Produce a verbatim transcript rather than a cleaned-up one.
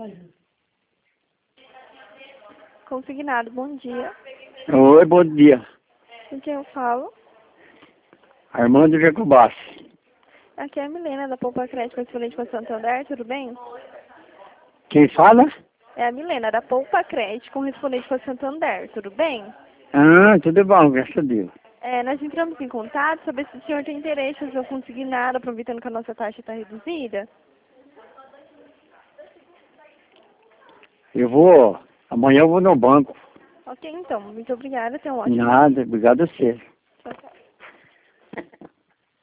Consignado, bom dia. Oi, bom dia. Com quem eu falo? Armando Jacobassi. Aqui é a Milena, da Poupa Crédito Correspondente para Santander, tudo bem? Quem fala? É a Milena, da Poupa Crédito Correspondente para Santander, tudo bem? Ah, tudo bom, graças a Deus. É, nós entramos em contato saber se o senhor tem interesse em fazer o consignado, aproveitando que a nossa taxa está reduzida. Eu vou, amanhã eu vou no banco. Ok, então, muito obrigada, tenha um ótimo dia. Nada, obrigado a você. Tchau, tchau.